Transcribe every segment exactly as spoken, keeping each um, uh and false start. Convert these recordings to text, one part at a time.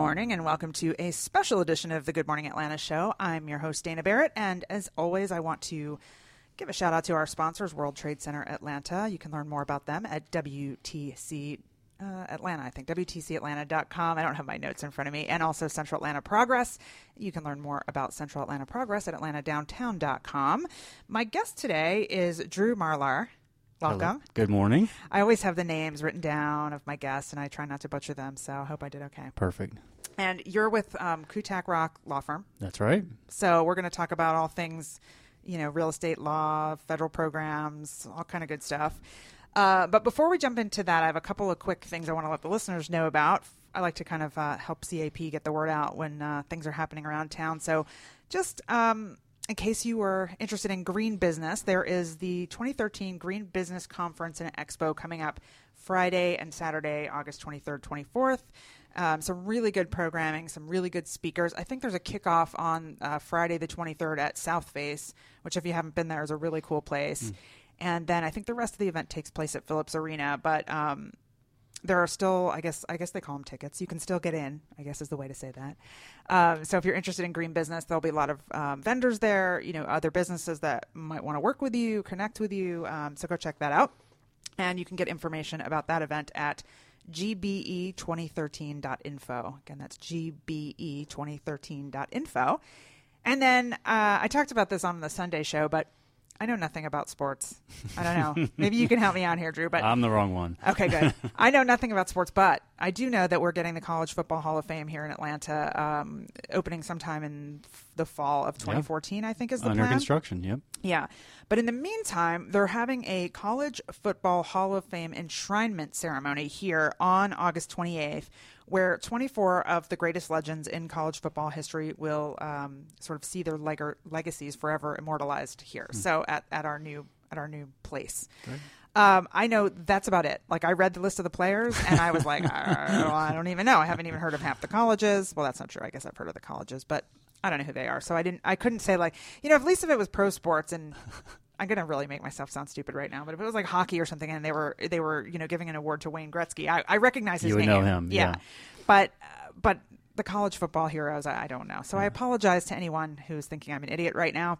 morning and welcome to a special edition of the Good Morning Atlanta show. I'm your host, Dana Barrett, and as always, I want to give a shout out to our sponsors, World Trade Center Atlanta. You can learn more about them at W T C uh, Atlanta, I think, W T C Atlanta dot com. I don't have my notes in front of me. And also Central Atlanta Progress. You can learn more about Central Atlanta Progress at Atlanta Downtown dot com. My guest today is Drew Marlar. Welcome. Hello. Good morning. I always have the names written down of my guests, and I try not to butcher them, so I hope I did okay. Perfect. And you're with um, Kutak Rock Law Firm. That's right. So we're going to talk about all things, you know, real estate law, federal programs, all kind of good stuff. Uh, but before we jump into that, I have a couple of quick things I want to let the listeners know about. I like to kind of uh, help C A P get the word out when uh, things are happening around town. So just... Um, In case you were interested in green business, there is the twenty thirteen Green Business Conference and Expo coming up Friday and Saturday, August twenty-third, twenty-fourth. Um, some really good programming, some really good speakers. I think there's a kickoff on uh, Friday the twenty-third at South Face, which if you haven't been there is a really cool place. Mm. And then I think the rest of the event takes place at Phillips Arena, but um, there are still, I guess, I guess they call them tickets. You can still get in, I guess is the way to say that. Um, so if you're interested in green business, there'll be a lot of um, vendors there, you know, other businesses that might want to work with you, connect with you. Um, so go check that out. And you can get information about that event at G B E twenty thirteen dot info. Again, that's G B E twenty thirteen dot info. And then uh, I talked about this on the Sunday show, but I know nothing about sports. I don't know. Maybe you can help me out here, Drew. But I'm the wrong one. Okay, good. I know nothing about sports, but I do know that we're getting the College Football Hall of Fame here in Atlanta, um, opening sometime in the fall of twenty fourteen, yep. I think is the Under plan. Under construction, yep. Yeah. But in the meantime, they're having a College Football Hall of Fame enshrinement ceremony here on August twenty-eighth, where twenty-four of the greatest legends in college football history will um, sort of see their leg- legacies forever immortalized here. Mm. So at, at our new at our new place. Right. Um, I know that's about it. Like I read the list of the players and I was like, I, I don't even know. I haven't even heard of half the colleges. Well, that's not true. I guess I've heard of the colleges, but I don't know who they are. So I didn't. I couldn't say like, you know, at least if it was pro sports and. I'm gonna really make myself sound stupid right now, but if it was like hockey or something, and they were they were you know giving an award to Wayne Gretzky, I, I recognize his you would name. know him, yeah. yeah. But uh, but the college football heroes, I, I don't know. So yeah. I apologize to anyone who's thinking I'm an idiot right now.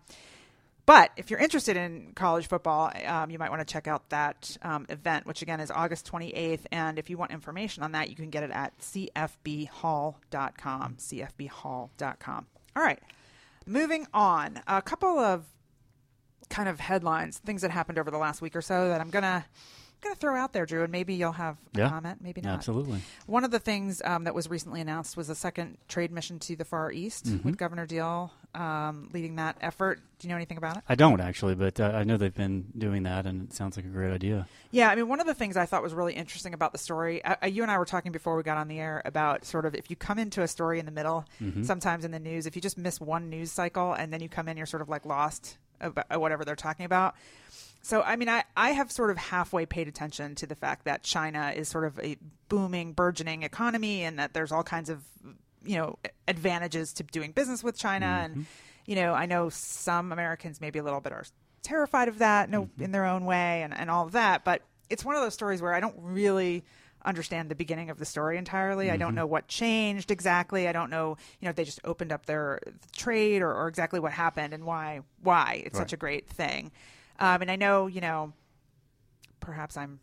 But if you're interested in college football, um, you might want to check out that um, event, which again is August twenty-eighth. And if you want information on that, you can get it at C F B hall dot com. C F B hall dot com. All right, moving on. A couple of kind of headlines, things that happened over the last week or so that I'm gonna gonna throw out there, Drew, and maybe you'll have a yeah, comment, maybe not. Absolutely. One of the things um, that was recently announced was a second trade mission to the Far East mm-hmm. with Governor Deal um, leading that effort. Do you know anything about it? I don't actually, but uh, I know they've been doing that, and it sounds like a great idea. Yeah, I mean, one of the things I thought was really interesting about the story, uh, you and I were talking before we got on the air about sort of if you come into a story in the middle, mm-hmm. sometimes in the news, if you just miss one news cycle and then you come in, you're sort of like lost about whatever they're talking about. So, I mean, I, I have sort of halfway paid attention to the fact that China is sort of a booming, burgeoning economy and that there's all kinds of, you know, advantages to doing business with China. Mm-hmm. And, you know, I know some Americans maybe a little bit are terrified of that no, mm-hmm. in their own way and, and all of that. But it's one of those stories where I don't really understand the beginning of the story entirely. Mm-hmm. I don't know what changed exactly. I don't know, you know, if they just opened up their trade or, or exactly what happened and why why it's right. such a great thing. Um, and I know, you know, perhaps I'm,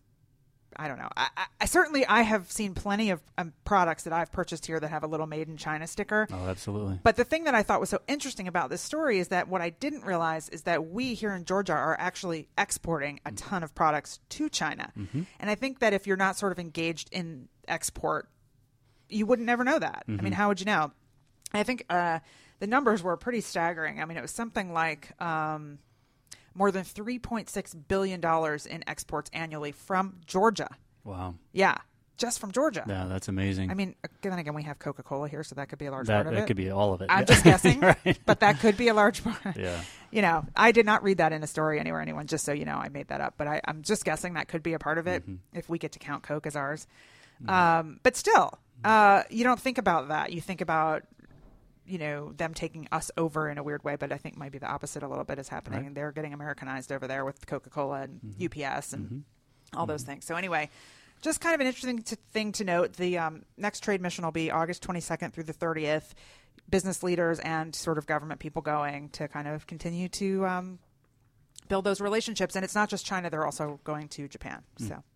I don't know. I, I, I certainly, I have seen plenty of um, products that I've purchased here that have a little made in China sticker. Oh, absolutely. But the thing that I thought was so interesting about this story is that what I didn't realize is that we here in Georgia are actually exporting a ton of products to China. Mm-hmm. And I think that if you're not sort of engaged in export, you wouldn't never know that. Mm-hmm. I mean, how would you know? I think uh, the numbers were pretty staggering. I mean, it was something like um, more than three point six billion dollars in exports annually from Georgia. Wow. Yeah, just from Georgia. Yeah, that's amazing. I mean, then again, we have Coca-Cola here, so that could be a large that, part of that it. That could be all of it. I'm yeah. just guessing, right. but that could be a large part. Yeah. You know, I did not read that in a story anywhere, anyone, just so you know, I made that up. But I, I'm just guessing that could be a part of it mm-hmm. if we get to count Coke as ours. Mm-hmm. Um, but still, uh, you don't think about that. You think about, you know, them taking us over in a weird way, but I think maybe the opposite a little bit is happening. Right. They're getting Americanized over there with Coca-Cola and mm-hmm. U P S and mm-hmm. all those mm-hmm. things. So anyway, Just kind of an interesting to, thing to note. The um, next trade mission will be August twenty-second through the thirtieth. Business leaders and sort of government people going to kind of continue to um, build those relationships. And it's not just China. They're also going to Japan. Mm. So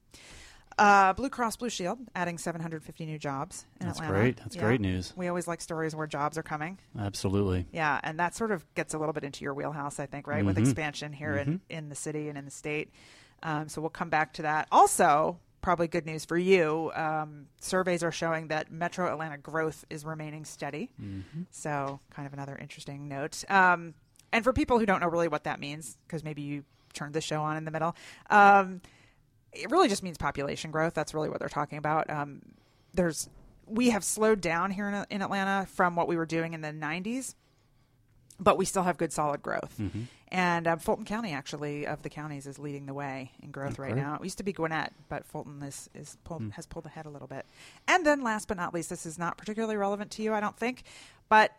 uh, Blue Cross Blue Shield adding seven hundred fifty new jobs in That's Atlanta. great. That's yeah. great news. We always like stories where jobs are coming. Absolutely. Yeah, and that sort of gets a little bit into your wheelhouse, I think, right, mm-hmm. with expansion here mm-hmm. in, in the city and in the state. Um, so we'll come back to that. Also, probably good news for you. Um, surveys are showing that Metro Atlanta growth is remaining steady. Mm-hmm. So kind of another interesting note. Um, and for people who don't know really what that means, because maybe you turned the show on in the middle, um, it really just means population growth. That's really what they're talking about. Um, there's we have slowed down here in, in Atlanta from what we were doing in the nineties, but we still have good solid growth. Mm-hmm. And um, Fulton County, actually, of the counties, is leading the way in growth okay. right now. It used to be Gwinnett, but Fulton is, is pulled, mm. has pulled ahead a little bit. And then last but not least, this is not particularly relevant to you, I don't think, but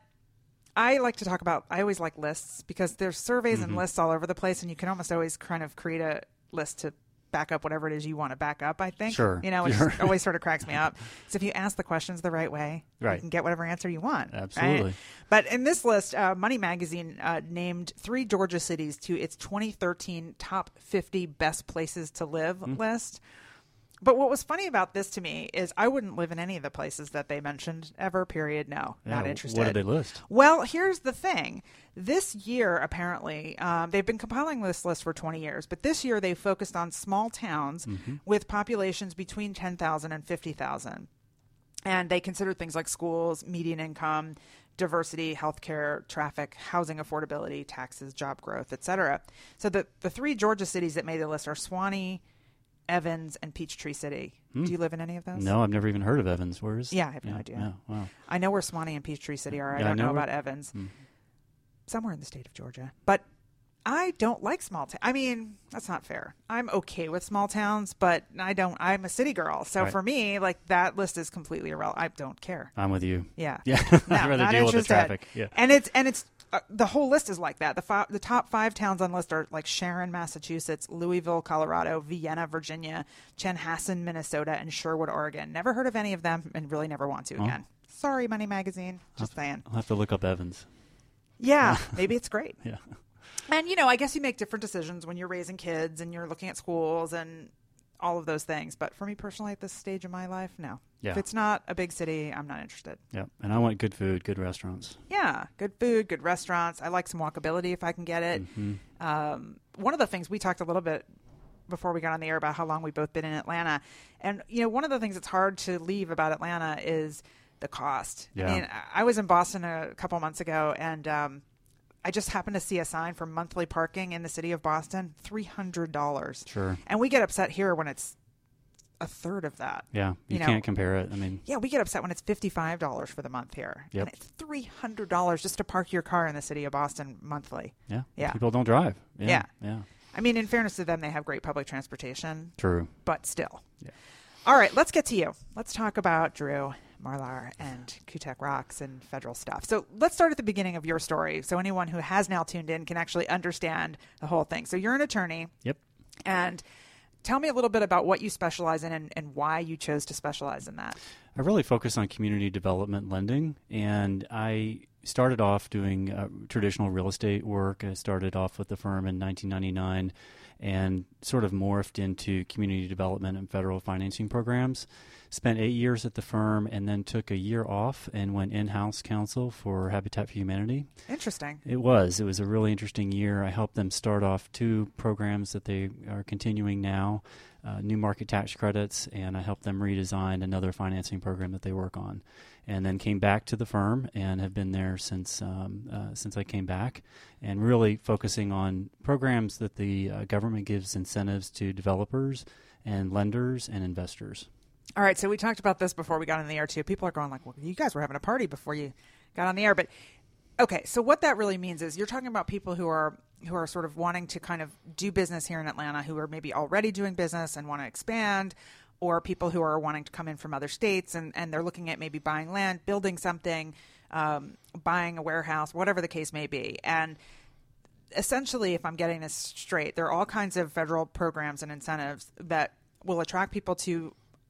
I like to talk about, I always like lists because there's surveys mm-hmm. and lists all over the place, and you can almost always kind of create a list to back up whatever it is you want to back up, I think. Sure. You know, it sure. always sort of cracks me up. So if you ask the questions the right way, right. you can get whatever answer you want. Absolutely. Right? But in this list, uh, Money Magazine uh, named three Georgia cities to its twenty thirteen top fifty best places to live mm. list. But what was funny about this to me is I wouldn't live in any of the places that they mentioned ever, period. No, yeah, not interested. What did they list? Well, here's the thing. This year, apparently, um, they've been compiling this list for twenty years, but this year they focused on small towns mm-hmm. with populations between ten thousand and fifty thousand. And they considered things like schools, median income, diversity, healthcare, traffic, housing affordability, taxes, job growth, et cetera. So the, the three Georgia cities that made the list are Swanee, Evans, and Peachtree City. Hmm. Do you live in any of those? No, I've never even heard of Evans. Where is? Yeah, I have yeah, no idea. Yeah, wow. I know where Swanee and Peachtree City are. I yeah, don't I know, know where... about Evans. Hmm. Somewhere in the state of Georgia. But I don't like small towns. I mean, that's not fair. I'm okay with small towns, but I don't. I'm a city girl. So right. for me, like, that list is completely irrelevant. I don't care. I'm with you. Yeah. Yeah. No, I'd rather not deal interested. with the traffic. Yeah. And it's, and it's, Uh, the whole list is like that. The fi- the top five towns on the list are like Sharon, Massachusetts, Louisville, Colorado, Vienna, Virginia, Chanhassen, Minnesota, and Sherwood, Oregon. Never heard of any of them and really never want to oh. again. Sorry, Money Magazine. Just I'll, saying. I'll have to look up Evans. Yeah, maybe it's great. Yeah. And, you know, I guess you make different decisions when you're raising kids and you're looking at schools and all of those things. But for me personally at this stage of my life, no. Yeah. If it's not a big city, I'm not interested. Yeah. And I want good food, good restaurants. Yeah. Good food, good restaurants. I like some walkability if I can get it. Mm-hmm. Um, one of the things we talked a little bit before we got on the air about how long we've both been in Atlanta. And, you know, one of the things that's hard to leave about Atlanta is the cost. Yeah. I mean, I was in Boston a couple months ago and um, I just happened to see a sign for monthly parking in the city of Boston, three hundred dollars. Sure. And we get upset here when it's a third of that. Yeah, you, you know? can't compare it. I mean, yeah, we get upset when it's fifty-five dollars for the month here. Yep. And it's three hundred dollars just to park your car in the city of Boston monthly. Yeah. Yeah. People don't drive. Yeah. Yeah. yeah. I mean, in fairness to them, they have great public transportation. True. But still. Yeah. All right, let's get to you. Let's talk about Drew Marlar and Kutek Rocks and federal stuff. So let's start at the beginning of your story so anyone who has now tuned in can actually understand the whole thing. So you're an attorney. Yep. And tell me a little bit about what you specialize in and, and why you chose to specialize in that. I really focus on community development lending, and I started off doing uh, traditional real estate work. I started off with the firm in nineteen ninety-nine and sort of morphed into community development and federal financing programs. Spent eight years at the firm and then took a year off and went in-house counsel for Habitat for Humanity. Interesting. It was. It was a really interesting year. I helped them start off two programs that they are continuing now, uh, new market tax credits, and I helped them redesign another financing program that they work on. And then came back to the firm and have been there since um, uh, since I came back, and really focusing on programs that the uh, government gives incentives to developers and lenders and investors. All right, so we talked about this before we got on the air, too. People are going like, well, you guys were having a party before you got on the air. But, okay, so what that really means is you're talking about people who are who are sort of wanting to kind of do business here in Atlanta, who are maybe already doing business and want to expand, or people who are wanting to come in from other states and, and they're looking at maybe buying land, building something, um, buying a warehouse, whatever the case may be. And essentially, if I'm getting this straight, there are all kinds of federal programs and incentives that will attract people to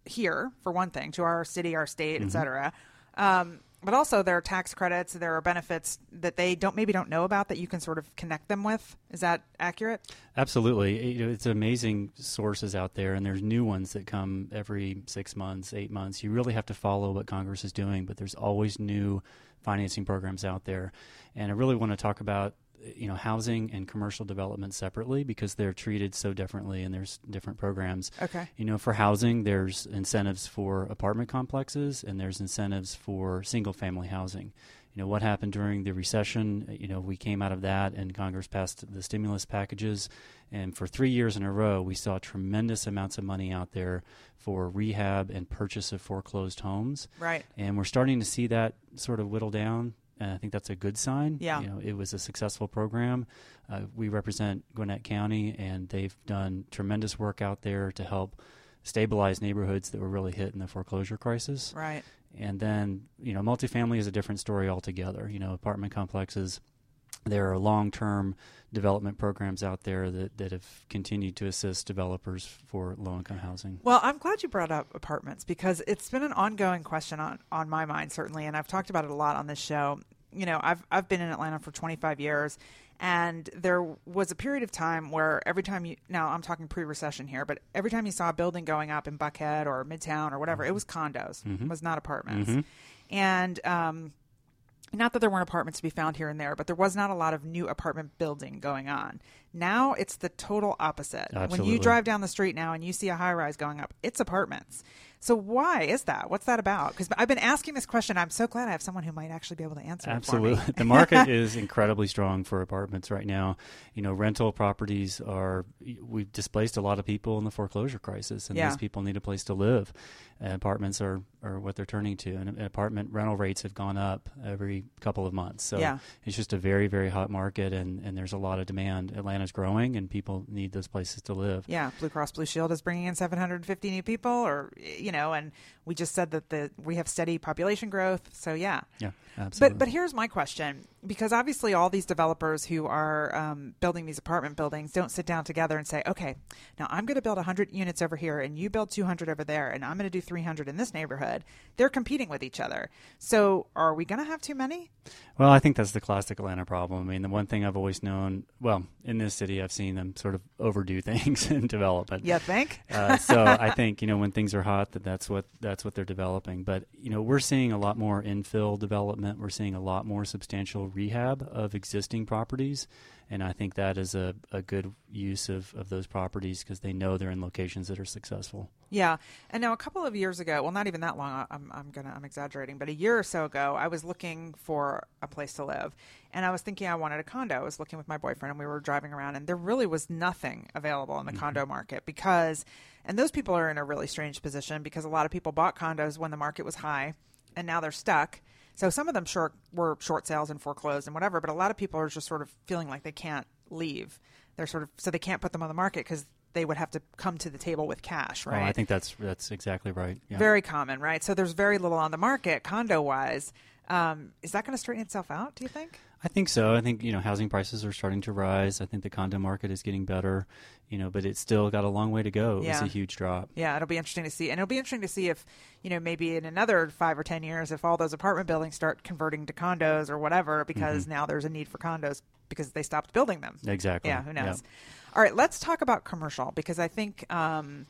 here, for one thing, to our city, our state, Mm-hmm. et cetera. Um, but also there are tax credits, there are benefits that they don't maybe don't know about that you can sort of connect them with. Is that accurate? Absolutely. You know, it's amazing sources out there, and there's new ones that come every six months, eight months. You really have to follow what Congress is doing, but there's always new financing programs out there. And I really want to talk about you know, housing and commercial development separately because they're treated so differently and there's different programs. Okay. You know, for housing, there's incentives for apartment complexes and there's incentives for single family housing. You know, what happened during the recession, you know, we came out of that and Congress passed the stimulus packages. And for three years in a row, we saw tremendous amounts of money out there for rehab and purchase of foreclosed homes. Right. And we're starting to see that sort of whittle down. And I think that's a good sign. Yeah. You know, it was a successful program. Uh, we represent Gwinnett County, and they've done tremendous work out there to help stabilize neighborhoods that were really hit in the foreclosure crisis. Right. And then, you know, multifamily is a different story altogether. You know, apartment complexes, there are long-term development programs out there that, that have continued to assist developers for low-income housing. Well, I'm glad you brought up apartments because it's been an ongoing question on, on my mind, certainly, and I've talked about it a lot on this show. You know, I've I've been in Atlanta for twenty-five years, and there was a period of time where every time you, now I'm talking pre-recession here, but every time you saw a building going up in Buckhead or Midtown or whatever, it was condos, Mm-hmm. it was not apartments. Mm-hmm. And um, not that there weren't apartments to be found here and there, but there was not a lot of new apartment building going on. Now it's the total opposite. Absolutely. When you drive down the street now and you see a high-rise going up, it's apartments. So why is that? What's that about? Because I've been asking this question. I'm so glad I have someone who might actually be able to answer Absolutely. it for me. The market is incredibly strong for apartments right now. You know, rental properties are, we've displaced a lot of people in the foreclosure crisis, and Yeah. these people need a place to live. And apartments are, are what they're turning to. And apartment rental rates have gone up every couple of months. So Yeah. it's just a very, very hot market, and, and there's a lot of demand. Atlanta's growing, and people need those places to live. Yeah, Blue Cross Blue Shield is bringing in seven hundred fifty new people, or you know, and we just said that the we have steady population growth. So yeah, Yeah, absolutely. But but here's my question, because obviously all these developers who are um, building these apartment buildings don't sit down together and say, okay, now I'm going to build one hundred units over here, and you build two hundred over there, and I'm going to do three hundred in this neighborhood. They're competing with each other. So are we going to have too many? Well, I think that's the classic Atlanta problem. I mean, the one thing I've always known, well, in this city, I've seen them sort of overdo things in development. You think? uh, so I think, you know, when things are hot, that that's what that's what they're developing. But, you know, we're seeing a lot more infill development. We're seeing a lot more substantial rehab of existing properties. And I think that is a, a good use of, of those properties because they know they're in locations that are successful. Yeah. And now a couple of years ago, well, not even that long, I'm, I'm gonna, I'm exaggerating, but a year or so ago, I was looking for a place to live, and I was thinking I wanted a condo. I was looking with my boyfriend, and we were driving around, and there really was nothing available in the mm-hmm. condo market because, and those people are in a really strange position because a lot of people bought condos when the market was high, and now they're stuck. So some of them short were short sales and foreclosed and whatever, but a lot of people are just sort of feeling like they can't leave. They're sort of, so they can't put them on the market because they would have to come to the table with cash, right? Oh, I think that's that's exactly right. Yeah. Very common, right? So there's very little on the market condo-wise. Um, is that going to straighten itself out, do you think? I think so. I think, you know, housing prices are starting to rise. I think the condo market is getting better, you know, but it's still got a long way to go. It Yeah. was a huge drop. Yeah, it'll be interesting to see. And it'll be interesting to see if, you know, maybe in another five or ten years, if all those apartment buildings start converting to condos or whatever, because Mm-hmm. now there's a need for condos because they stopped building them. Exactly. Yeah, who knows? Yep. All right, let's talk about commercial, because I think um,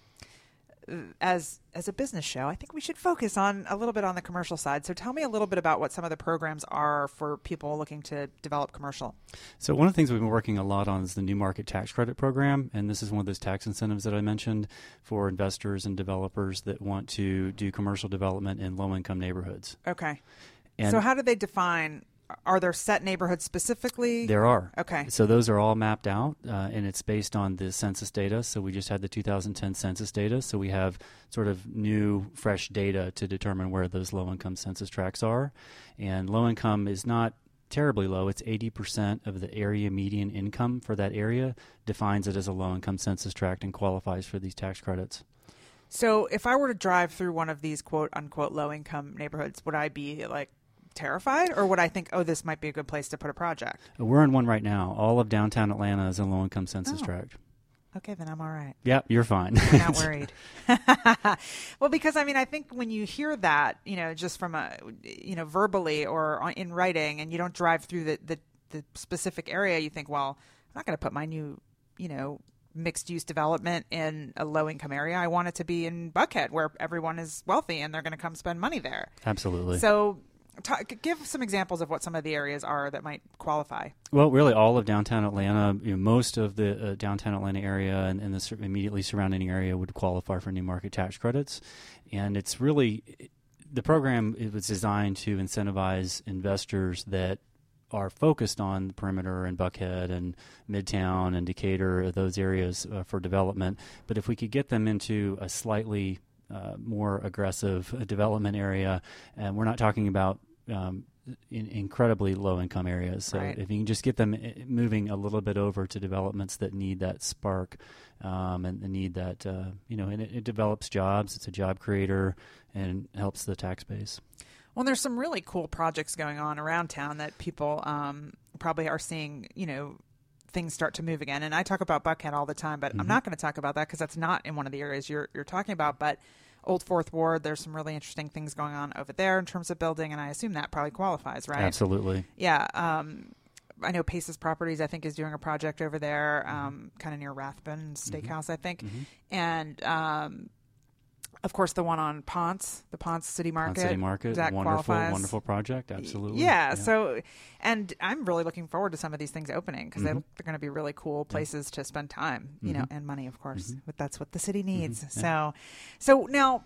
as as a business show, I think we should focus on a little bit on the commercial side. So tell me a little bit about what some of the programs are for people looking to develop commercial. So one of the things we've been working a lot on is the New Market Tax Credit Program, and this is one of those tax incentives that I mentioned for investors and developers that want to do commercial development in low-income neighborhoods. Okay. And so how do they define, are there set neighborhoods specifically? There are. Okay. So those are all mapped out, uh, and it's based on the census data. So we just had the two thousand ten census data. So we have sort of new, fresh data to determine where those low-income census tracts are. And low-income is not terribly low. It's eighty percent of the area median income for that area defines it as a low-income census tract and qualifies for these tax credits. So if I were to drive through one of these quote-unquote low-income neighborhoods, would I be like terrified, or would I think, oh, this might be a good place to put a project? We're in one right now. All of downtown Atlanta is a low-income census Oh. tract. Okay, then I'm all right. Yeah, you're fine. I'm not worried. Well, because I mean, I think when you hear that, you know, just from a, you know, verbally or on, in writing, and you don't drive through the, the, the specific area, you think, well, I'm not going to put my new, you know, mixed use development in a low income area. I want it to be in Buckhead where everyone is wealthy and they're going to come spend money there. Absolutely. So talk, give some examples of what some of the areas are that might qualify. Well, really all of downtown Atlanta, you know, most of the uh, downtown Atlanta area and, and the sur- immediately surrounding area would qualify for new market tax credits. And it's really, the program, it was designed to incentivize investors that are focused on the perimeter and Buckhead and Midtown and Decatur, those areas uh, for development. But if we could get them into a slightly uh, more aggressive uh, development area, and we're not talking about um, in incredibly low-income areas. So right. if you can just get them moving a little bit over to developments that need that spark um, and, and need that, uh, you know, and it, it develops jobs. It's a job creator and helps the tax base. Well, there's some really cool projects going on around town that people um, probably are seeing, you know, things start to move again. And I talk about Buckhead all the time, but mm-hmm. I'm not going to talk about that because that's not in one of the areas you're you're talking about. But Old Fourth Ward, there's some really interesting things going on over there in terms of building, and I assume that probably qualifies, right? Absolutely. Yeah. Um, I know Paces Properties, I think, is doing a project over there, um, kind of near Rathbun Steakhouse, mm-hmm. I think. Mm-hmm. And um of course, the one on Ponce, the Ponce City Market. Ponce City Market, that wonderful, qualifies. wonderful project, absolutely. Yeah, yeah, so, and I'm really looking forward to some of these things opening because mm-hmm. they're going to be really cool places yeah. to spend time, you mm-hmm. know, and money, of course. Mm-hmm. But that's what the city needs. Mm-hmm. Yeah. So, so now,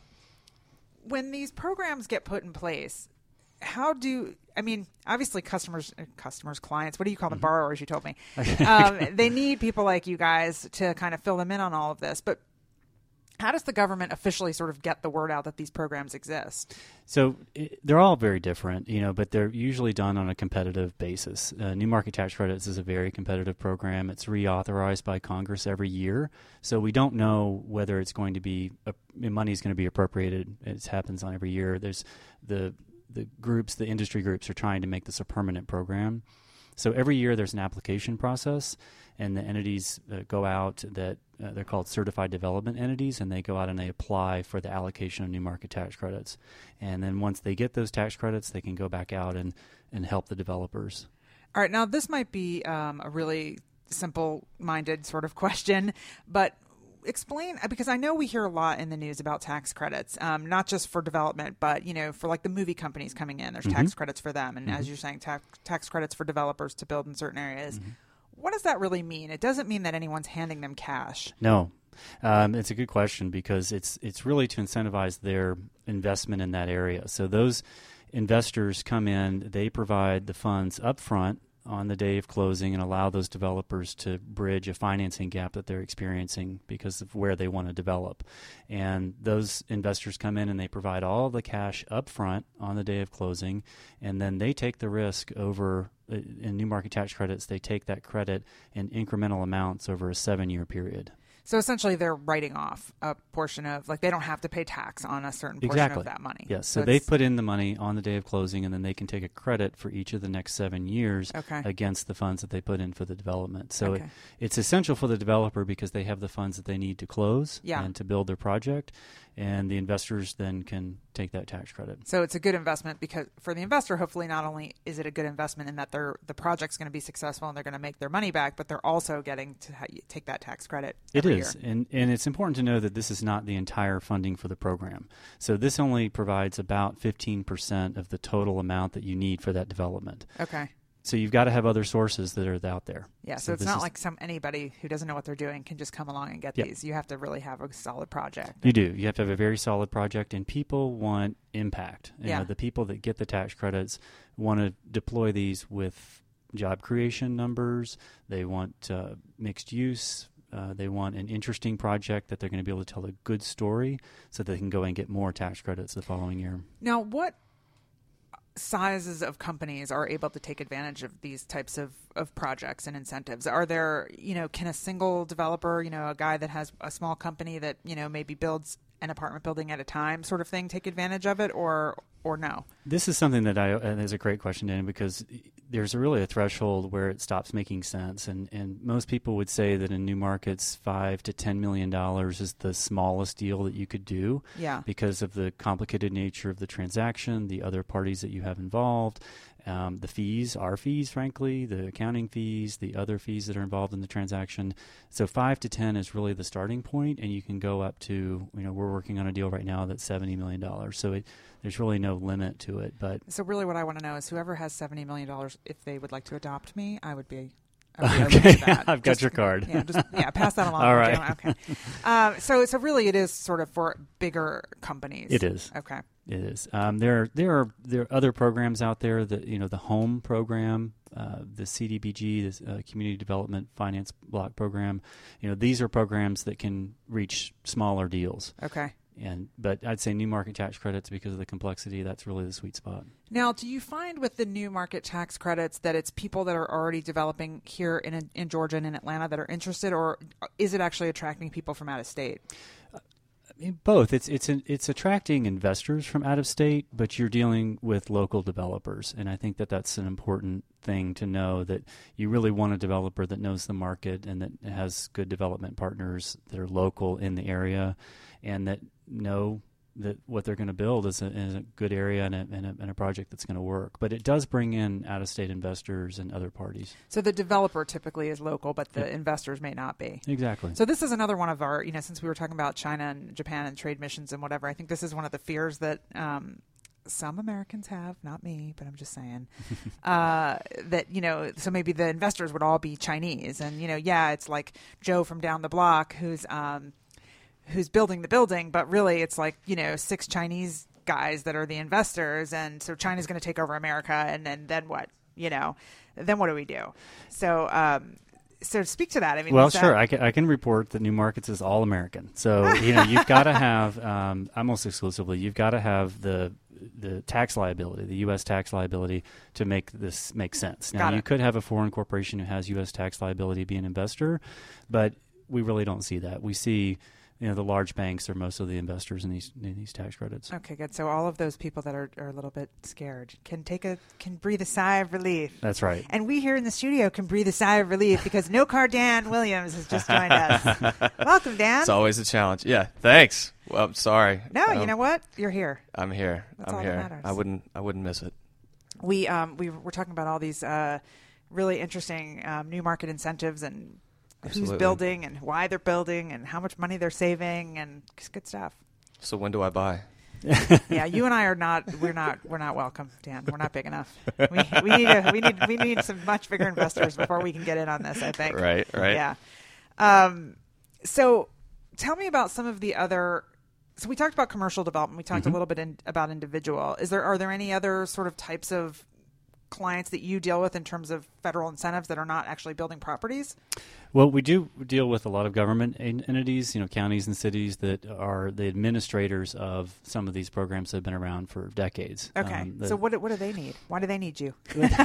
when these programs get put in place, how do, I mean, obviously customers, customers, clients, what do you call them? Mm-hmm. Borrowers, you told me. um, they need people like you guys to kind of fill them in on all of this. But how does the government officially sort of get the word out that these programs exist? So it, they're all very different, you know, but they're usually done on a competitive basis. Uh, New Market Tax Credits is a very competitive program. It's reauthorized by Congress every year. So we don't know whether it's going to be, uh, money is going to be appropriated. It happens on every year. There's the the groups, the industry groups are trying to make this a permanent program. So every year there's an application process, and the entities uh, go out that uh, they're called certified development entities, and they go out and they apply for the allocation of new market tax credits. And then once they get those tax credits, they can go back out and, and help the developers. All right. Now, this might be um, a really simple-minded sort of question, but explain, because I know we hear a lot in the news about tax credits, um, not just for development, but, you know, for like the movie companies coming in, there's mm-hmm. tax credits for them. And mm-hmm. as you're saying, tax tax credits for developers to build in certain areas. Mm-hmm. What does that really mean? It doesn't mean that anyone's handing them cash. No. Um, it's a good question because it's it's really to incentivize their investment in that area. So those investors come in, they provide the funds up front on the day of closing and allow those developers to bridge a financing gap that they're experiencing because of where they want to develop. And those investors come in and they provide all the cash up front on the day of closing, and then they take the risk over, in new market tax credits, they take that credit in incremental amounts over a seven-year period. So essentially they're writing off a portion of, like they don't have to pay tax on a certain portion exactly. of that money. Yes, so, so they put in the money on the day of closing, and then they can take a credit for each of the next seven years okay. against the funds that they put in for the development. So okay. it, it's essential for the developer because they have the funds that they need to close yeah. and to build their project, and the investors then can take that tax credit. So it's a good investment because for the investor, hopefully not only is it a good investment in that they're, the project's going to be successful and they're going to make their money back, but they're also getting to ha- take that tax credit every It is, year. and and it's important to know that this is not the entire funding for the program. So this only provides about fifteen percent of the total amount that you need for that development. Okay. So you've got to have other sources that are out there. Yeah, so, so it's not like some anybody who doesn't know what they're doing can just come along and get yep. these. You have to really have a solid project. You do. You have to have a very solid project, and people want impact. You yeah. know, the people that get the tax credits want to deploy these with job creation numbers. They want uh, mixed use. Uh, they want an interesting project that they're going to be able to tell a good story so they can go and get more tax credits the following year. Now, what sizes of companies are able to take advantage of these types of, of projects and incentives? Are there, you know, can a single developer, you know, a guy that has a small company that, you know, maybe builds an apartment building at a time sort of thing take advantage of it, or or no? This is something that I, and it's a great question, Dan, because there's a really a threshold where it stops making sense, and and most people would say that in new markets, five to ten million dollars is the smallest deal that you could do, yeah, because of the complicated nature of the transaction, the other parties that you have involved, um, the fees, our fees, frankly, the accounting fees, the other fees that are involved in the transaction. So five to ten is really the starting point, and you can go up to, you know, we're working on a deal right now that's seventy million dollars. So it, there's really no limit to it. But so really, what I want to know is whoever has seventy million dollars, if they would like to adopt me, I would be. I would be okay, open to that. I've got Just- your card. Yeah, just yeah, pass that along. All We're right. doing- Okay. Um, so so really, it is sort of for bigger companies. It is. Okay. It is. Um, there, there are there are other programs out there that, you know, the HOME program, uh, the C D B G, the uh, Community Development Finance Block Program. You know, these are programs that can reach smaller deals. Okay. And but I'd say new market tax credits, because of the complexity, that's really the sweet spot. Now, do you find with the new market tax credits that it's people that are already developing here in in Georgia and in Atlanta that are interested, or is it actually attracting people from out of state? I mean, both. It's it's an, it's attracting investors from out of state, but you're dealing with local developers, and I think that that's an important thing to know, that you really want a developer that knows the market and that has good development partners that are local in the area, and that know that what they're going to build is a, is a good area and a, and, a, and a project that's going to work. But it does bring in out-of-state investors and other parties. So the developer typically is local, but the Yep. investors may not be. Exactly. So this is another one of our, you know, since we were talking about China and Japan and trade missions and whatever, I think this is one of the fears that um, some Americans have, not me, but I'm just saying, uh, that, you know, so maybe the investors would all be Chinese. And, you know, yeah, it's like Joe from down the block who's um, who's building the building, but really it's like, you know, six Chinese guys that are the investors. And so China's going to take over America. And then, then what, you know, then what do we do? So, um, so speak to that. I mean, well, is that- sure. I can, I can report that New Markets is all American. So, you know, you've got to have, um, almost exclusively, you've got to have the the tax liability, the U S tax liability, to make this make sense. Now, Got it. you could have a foreign corporation who has U S tax liability be an investor, but we really don't see that. We see, you know, the large banks are most of the investors in these in these tax credits. Okay, good. So all of those people that are, are a little bit scared can take a can breathe a sigh of relief. That's right. And we here in the studio can breathe a sigh of relief because No Car Dan Williams has just joined us. Welcome, Dan. It's always a challenge. Yeah, thanks. Well, I'm sorry. no, you Um, know what? You're here. I'm here. That's I'm all that here. matters. I wouldn't. I wouldn't miss it. We um we were talking about all these uh, really interesting um, new market incentives and Absolutely. who's building and why they're building and how much money they're saving and it's good stuff. So when do I buy? Yeah, you and I are not. We're not. We're not welcome, Dan. We're not big enough. We, we need. A, we need. We need some much bigger investors before we can get in on this. I think. Right. Right. Yeah. Um. So, tell me about some of the other. So we talked about commercial development. We talked Mhm. a little bit in, about individual. Is there? Are there any other sort of types of clients that you deal with in terms of federal incentives that are not actually building properties? Well, we do deal with a lot of government en- entities, you know, counties and cities that are the administrators of some of these programs that have been around for decades. Okay. Um, the- so what? do- What do they need? Why do they need you?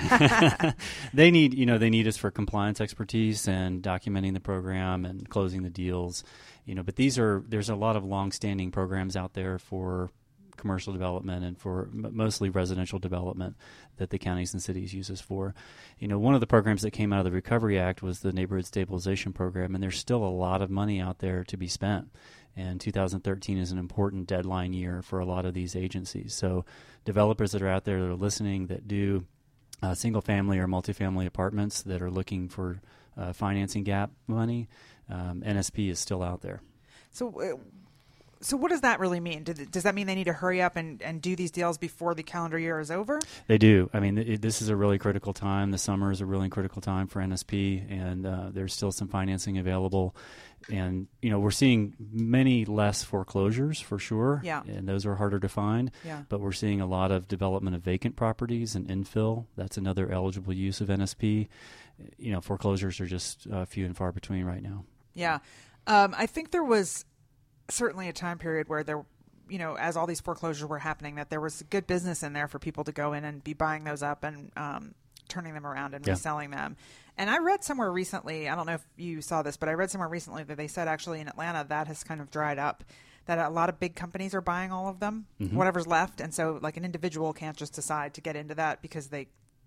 they need, you know, they need us for compliance expertise and documenting the program and closing the deals, you know. But these are there's a lot of long-standing programs out there for commercial development and for m- mostly residential development that the counties and cities use us for. You know, one of the programs that came out of the Recovery Act was the Neighborhood Stabilization Program, and there's still a lot of money out there to be spent. And two thousand thirteen is an important deadline year for a lot of these agencies. So developers that are out there that are listening that do uh, single-family or multifamily apartments that are looking for uh, financing gap money, um, N S P is still out there. So, uh, so what does that really mean? Did, does that mean they need to hurry up and, and do these deals before the calendar year is over? They do. I mean, it, this is a really critical time. The summer is a really critical time for N S P, and uh, there's still some financing available. And, you know, we're seeing many less foreclosures for sure. Yeah. And those are harder to find. Yeah. But we're seeing a lot of development of vacant properties and infill. That's another eligible use of N S P. You know, foreclosures are just uh, few and far between right now. Yeah. Um, I think there was certainly a time period where there, you know, as all these foreclosures were happening, that there was good business in there for people to go in and be buying those up and um, turning them around and Yeah. reselling them. And I read somewhere recently, I don't know if you saw this, but I read somewhere recently that they said actually in Atlanta that has kind of dried up, that a lot of big companies are buying all of them, Mhm. whatever's left. And so like an individual can't just decide to get into that because they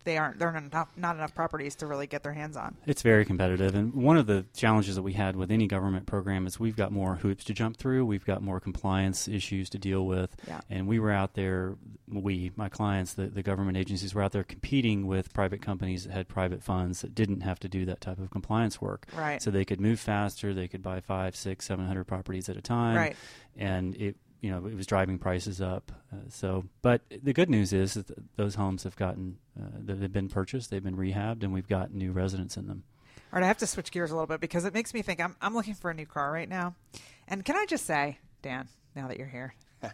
they aren't there are not, not enough properties to really get their hands on. It's very competitive, and one of the challenges that we had with any government program is we've got more hoops to jump through. We've got more compliance issues to deal with, yeah. and we were out there. We, my clients, the, the government agencies, were out there competing with private companies that had private funds that didn't have to do that type of compliance work. Right. So they could move faster. They could buy five, six, seven hundred properties at a time. Right. And it. You know, it was driving prices up. Uh, so, but the good news is that those homes have gotten, uh, they've been purchased, they've been rehabbed, and we've got new residents in them. All right, I have to switch gears a little bit because it makes me think I'm I'm looking for a new car right now. And can I just say, Dan, now that you're here,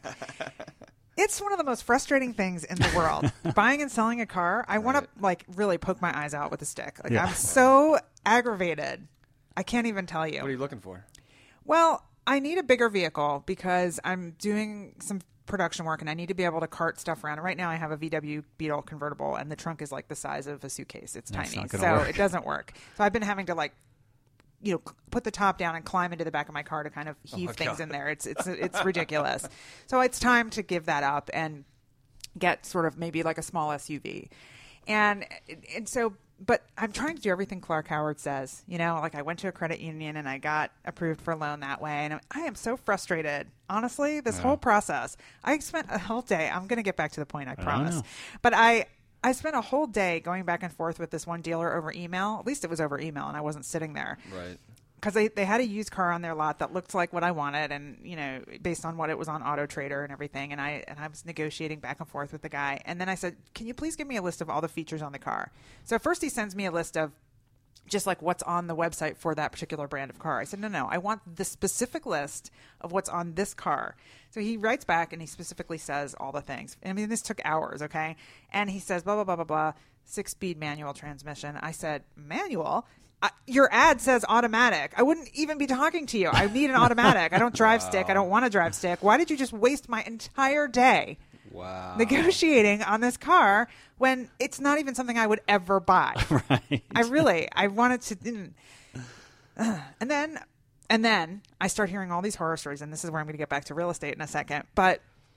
it's one of the most frustrating things in the world. Buying and selling a car, I want Right. to like really poke my eyes out with a stick. Like Yeah. I'm so aggravated. I can't even tell you. What are you looking for? Well, I need a bigger vehicle because I'm doing some production work and I need to be able to cart stuff around. Right now I have a V W Beetle convertible and the trunk is like the size of a suitcase. It's That's tiny. not So gonna work. it doesn't work. So I've been having to like, you know, put the top down and climb into the back of my car to kind of heave my things God. in there. It's, it's, it's ridiculous. So it's time to give that up and get sort of maybe like a small S U V. And, and so, but I'm trying to do everything Clark Howard says, you know, like I went to a credit union and I got approved for a loan that way. And I am so frustrated. Honestly, this Yeah. whole process, I spent a whole day. I'm going to get back to the point, I I promise. know. But I, I spent a whole day going back and forth with this one dealer over email. At least it was over email and I wasn't sitting there. Right. Because they, they had a used car on their lot that looked like what I wanted, and you know, based on what it was on Auto Trader and everything, and I and I was negotiating back and forth with the guy, and then I said, "Can you please give me a list of all the features on the car?" So first he sends me a list of just like what's on the website for that particular brand of car. I said, "No, no, I want the specific list of what's on this car." So he writes back and he specifically says all the things. I mean, this took hours, okay? And he says, "Blah blah blah blah blah, six-speed manual transmission." I said, "Manual?" I, your ad says automatic. I wouldn't even be talking to you. I need an automatic. I don't drive Wow. stick. I don't want to drive stick. Why did you just waste my entire day Wow. negotiating on this car when it's not even something I would ever buy? Right. I really, I wanted to. mm. Uh, and then, and then I start hearing all these horror stories, and this is where I'm going to get back to real estate in a second, but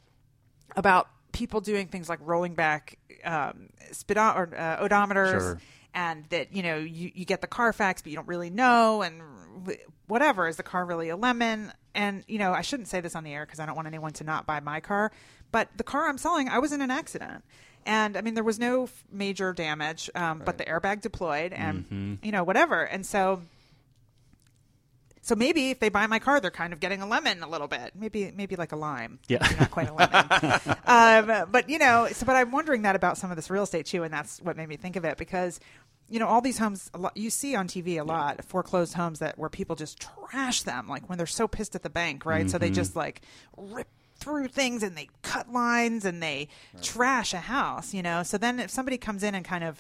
about people doing things like rolling back um, speedo- or uh, odometers. Sure. And that, you know, you, you get the Carfax, but you don't really know. And whatever, is the car really a lemon? And, you know, I shouldn't say this on the air because I don't want anyone to not buy my car. But the car I'm selling, I was in an accident. And, I mean, there was no f- major damage, um, but the airbag deployed and, Mm-hmm. you know, whatever. And so... So maybe if they buy my car, they're kind of getting a lemon a little bit. Maybe maybe like a lime. Yeah. Maybe not quite a lemon. um, but, you know, so but I'm wondering that about some of this real estate, too, and that's what made me think of it. Because, you know, all these homes, a lot, you see on T V a lot, foreclosed homes that where people just trash them, like when they're so pissed at the bank, right? Mm-hmm. So they just, like, rip through things and they cut lines and they right. trash a house, you know? So then if somebody comes in and kind of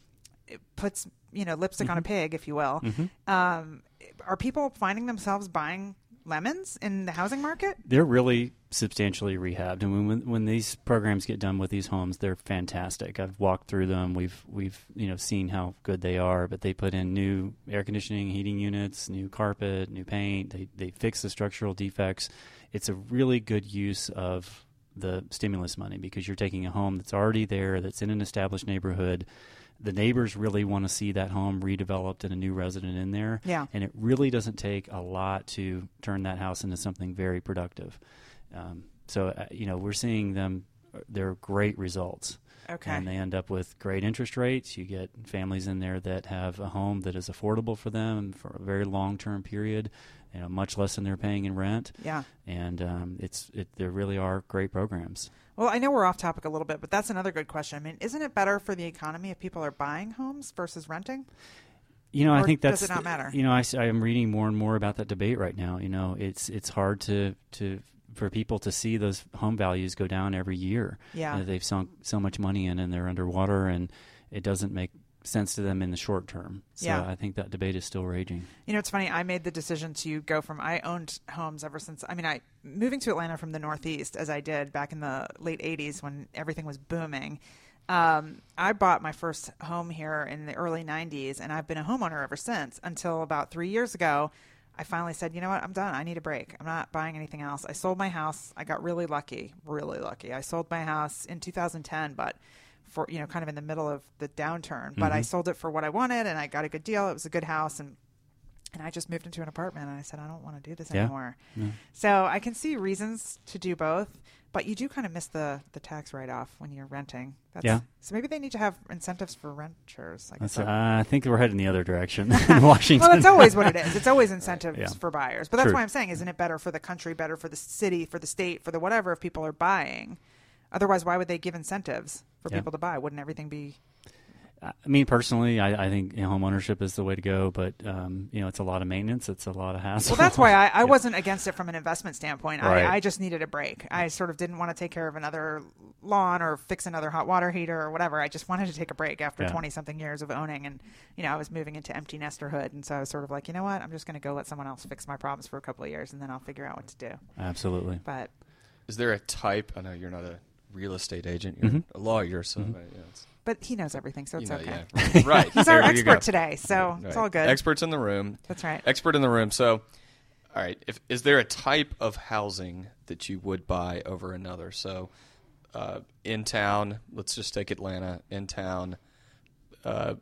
puts, you know, lipstick mm-hmm. on a pig, if you will, mm-hmm. um, are people finding themselves buying lemons in the housing market? They're really substantially rehabbed, and when when these programs get done with these homes, they're fantastic. I've walked through them. We've we've you know seen how good they are. But they put in new air conditioning, heating units, new carpet, new paint. They they fix the structural defects. It's a really good use of the stimulus money because you're taking a home that's already there, that's in an established neighborhood. The neighbors really want to see that home redeveloped and a new resident in there. Yeah. And it really doesn't take a lot to turn that house into something very productive. Um, so, uh, you know, we're seeing them, they're great results. Okay. And they end up with great interest rates. You get families in there that have a home that is affordable for them for a very long-term period, you know, much less than they're paying in rent. Yeah. And um, it's it, there really are great programs. Well, I know we're off topic a little bit, but that's another good question. I mean, isn't it better for the economy if people are buying homes versus renting? You know, Or I think that's does it not matter? You know, I, am reading more and more about that debate right now. You know, it's it's hard to, to for people to see those home values go down every year. Yeah. Uh, they've sunk so much money in and they're underwater, and it doesn't make sense to them in the short term. So Yeah. I think that debate is still raging. You know, it's funny. I made the decision to go from, I owned homes ever since, I mean, I moving to Atlanta from the Northeast as I did back in the late eighties when everything was booming. Um, I bought my first home here in the early nineties, and I've been a homeowner ever since until about three years ago. I finally said, you know what, I'm done. I need a break. I'm not buying anything else. I sold my house. I got really lucky, really lucky. I sold my house in two thousand ten, but for, you know, kind of in the middle of the downturn. But Mhm. I sold it for what I wanted, and I got a good deal. It was a good house, and and I just moved into an apartment, and I said, I don't want to do this Yeah. anymore. Yeah. So I can see reasons to do both, but you do kind of miss the, the tax write-off when you're renting. That's, Yeah. So maybe they need to have incentives for renters. I guess. That's, uh, that- I think we're heading the other direction in Washington. Well, that's always what it is. It's always incentives Yeah. for buyers. But that's True. why I'm saying, isn't it better for the country, better for the city, for the state, for the whatever, if people are buying? Otherwise, why would they give incentives for Yeah. people to buy? Wouldn't everything be... I mean, personally, I, I think you know, home ownership is the way to go, but um, you know, it's a lot of maintenance, it's a lot of hassle. Well, that's why I, I Yeah. wasn't against it from an investment standpoint. Right. I, I just needed a break. I sort of didn't want to take care of another lawn or fix another hot water heater or whatever. I just wanted to take a break after Yeah. twenty-something years of owning. And, you know, I was moving into empty nesterhood. And so I was sort of like, you know what? I'm just going to go let someone else fix my problems for a couple of years, and then I'll figure out what to do. Absolutely. But Is there a type? I know you're not a real estate agent. You're Mhm. a lawyer, so Mhm. uh, yeah, it's, but he knows everything, so you it's know, okay. yeah, right. He's our There you go. expert today, so it's Right. all good. Experts in the room. That's right. Expert in the room. So, all right. If is there a type of housing that you would buy over another? So, uh, in town, let's just take Atlanta. In town, uh,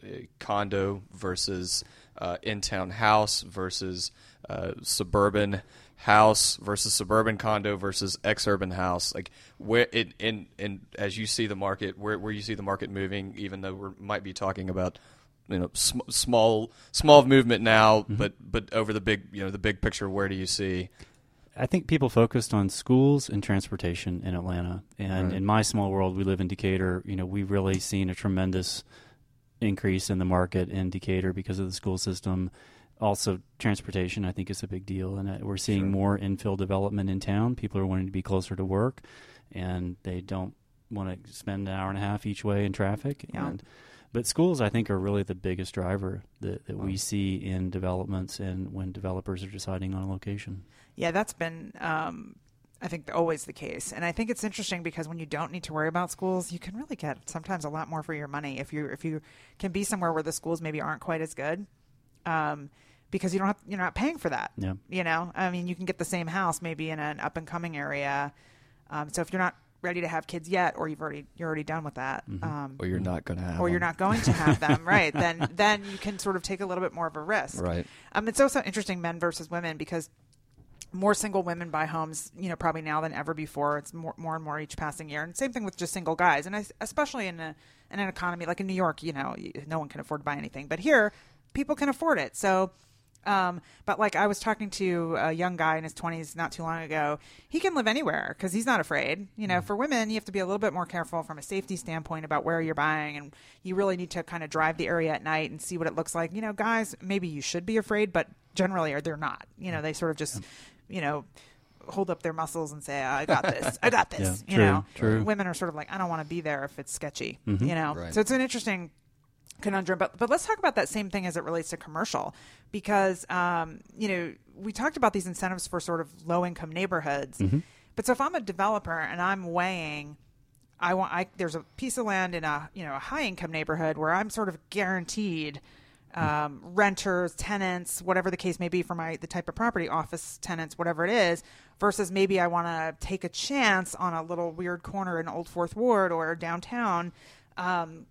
condo versus uh, in town house versus uh, suburban house versus suburban condo versus ex-urban house. Like where it in in as you see the market, where where you see the market moving, even though we might be talking about you know sm- small small movement now, Mm-hmm. but but over the big you know the big picture, where do you see? I think people focused on schools and transportation in Atlanta. And Right. in my small world, we live in Decatur. You know, we've really seen a tremendous increase in the market in Decatur because of the school system. Also, transportation, I think, is a big deal. And uh, we're seeing Sure. more infill development in town. People are wanting to be closer to work, and they don't want to spend an hour and a half each way in traffic. Yeah. And, but schools, I think, are really the biggest driver that, that Wow. we see in developments and when developers are deciding on a location. Yeah, that's been, um, I think, always the case. And I think it's interesting because when you don't need to worry about schools, you can really get sometimes a lot more for your money if you if you can be somewhere where the schools maybe aren't quite as good, um, because you don't have, you're not paying for that. Yeah. You know, I mean, you can get the same house maybe in an up and coming area. Um, so if you're not ready to have kids yet, or you've already you're already done with that, Mhm. um, Or you're not going to have. or you're them. not going to have them, right? Then then you can sort of take a little bit more of a risk. Right. Um, it's also interesting, men versus women, because more single women buy homes, you know, probably now than ever before. It's more, more and more each passing year, and same thing with just single guys. And I, especially in a in an economy like in New York, you know, you- no one can afford to buy anything, but here, people can afford it. So, um, but like I was talking to a young guy in his twenties not too long ago. He can live anywhere because he's not afraid. You know, for women, you have to be a little bit more careful from a safety standpoint about where you're buying, and you really need to kind of drive the area at night and see what it looks like. You know, guys, maybe you should be afraid, but generally, are they're not. You know, they sort of just, you know, hold up their muscles and say, "I got this, I got this." Yeah, you true, know, true. women are sort of like, "I don't want to be there if it's sketchy." Mhm. You know, Right. so it's an interesting conundrum. But but let's talk about that same thing as it relates to commercial, because um, you know, we talked about these incentives for sort of low income neighborhoods. Mhm. But so if I'm a developer and I'm weighing, I want I there's a piece of land in a you know a high income neighborhood where I'm sort of guaranteed um, renters, tenants, whatever the case may be for my the type of property, office tenants, whatever it is, versus maybe I want to take a chance on a little weird corner in Old Fourth Ward or downtown. Um,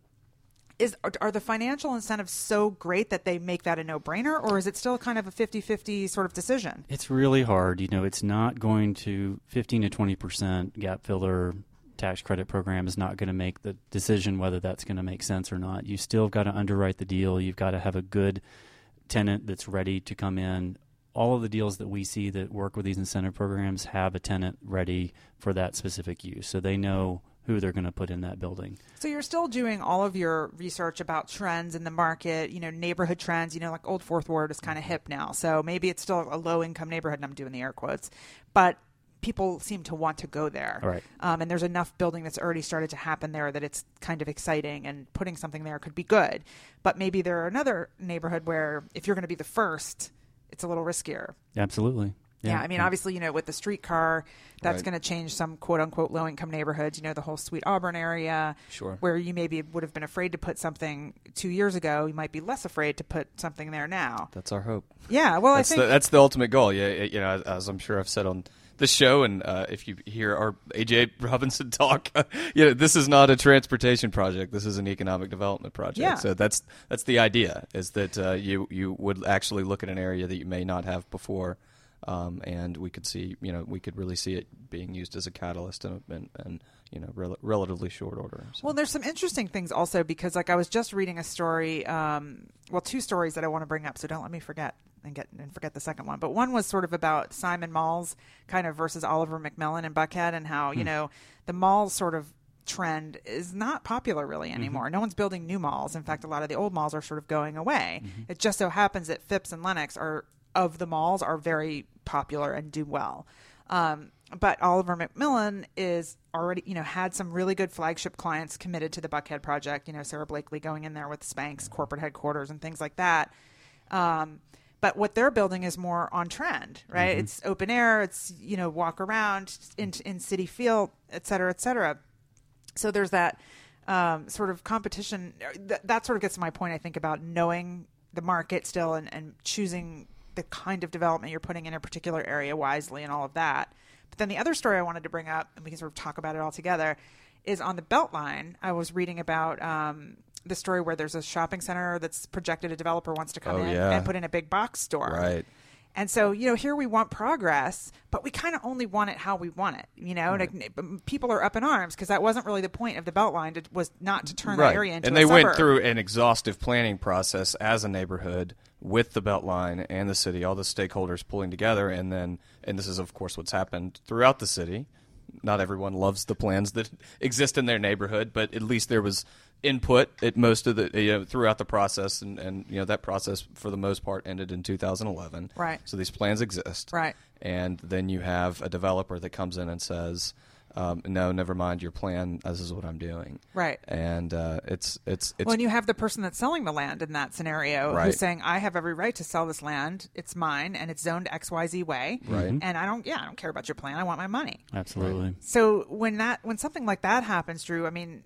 is are, are the financial incentives so great that they make that a no-brainer, or is it still kind of a fifty-fifty sort of decision? It's really hard. You know, it's not going to fifteen to twenty percent gap filler tax credit program is not going to make the decision whether that's going to make sense or not. You still got to underwrite the deal. You've got to have a good tenant that's ready to come in. All of the deals that we see that work with these incentive programs have a tenant ready for that specific use. So they know who they're going to put in that building. So you're still doing all of your research about trends in the market, you know, neighborhood trends, you know, like Old Fourth Ward is kind of hip now. So maybe it's still a low income neighborhood, and I'm doing the air quotes, but people seem to want to go there. All right. Um, and there's enough building that's already started to happen there that it's kind of exciting, and putting something there could be good. But maybe there are another neighborhood where if you're going to be the first, it's a little riskier. Absolutely. Yeah, I mean, obviously, you know, with the streetcar, that's Right. going to change some quote-unquote low-income neighborhoods. You know, the whole Sweet Auburn area, Sure. where you maybe would have been afraid to put something two years ago. You might be less afraid to put something there now. That's our hope. Yeah, well, That's I think the, that's the ultimate goal. Yeah, it- you know, as, as I'm sure I've said on the show, and uh, if you hear our A J Robinson talk, uh, you know, this is not a transportation project. This is an economic development project. Yeah. So that's that's the idea, is that uh, you you would actually look at an area that you may not have before, um, and we could see, you know, we could really see it being used as a catalyst and, and, and you know, rel- relatively short order. So. Well, there's some interesting things also, because like I was just reading a story, um, well, two stories that I want to bring up, so don't let me forget and get and forget the second one. But one was sort of about Simon Malls kind of versus Oliver McMillan and Buckhead, and how, you mm. know, the malls sort of trend is not popular really anymore. Mm-hmm. No one's building new malls. In fact, a lot of the old malls are sort of going away. Mm-hmm. It just so happens that Phipps and Lenox are of the malls are very popular and do well. Um, but Oliver McMillan is already, you know, had some really good flagship clients committed to the Buckhead project. You know, Sarah Blakely going in there with Spanx corporate headquarters and things like that. Um, but what they're building is more on trend, right? Mm-hmm. It's open air. It's, you know, walk around in, in City Field, et cetera, et cetera. So there's that um, sort of competition. Th- that sort of gets to my point, I think, about knowing the market still and, and choosing the kind of development you're putting in a particular area wisely and all of that. But then the other story I wanted to bring up, and we can sort of talk about it all together, is on the Beltline. I was reading about um, the story where there's a shopping center that's projected a developer wants to come oh, in yeah. and put in a big box store. Right. And so, you know, here we want progress, but we kind of only want it how we want it, you know, right. and people are up in arms because that wasn't really the point of the Beltline. It was not to turn right. that area into and a they suburb. went through an exhaustive planning process as a neighborhood with the Beltline and the city, all the stakeholders pulling together. And then, and this is, of course, what's happened throughout the city. Not everyone loves the plans that exist in their neighborhood, but at least there was input at most of the, you know, throughout the process, and, and you know that process for the most part ended in two thousand eleven. Right. So these plans exist. Right. And then you have a developer that comes in and says, um, "No, never mind your plan. This is what I'm doing." Right. And uh, it's it's it's. Well, and you have the person that's selling the land in that scenario right. who's saying, "I have every right to sell this land. It's mine, and it's zoned X Y Z way. Right. And I don't, yeah, I don't care about your plan. I want my money." Absolutely. Right. So when that when something like that happens, Drew, I mean,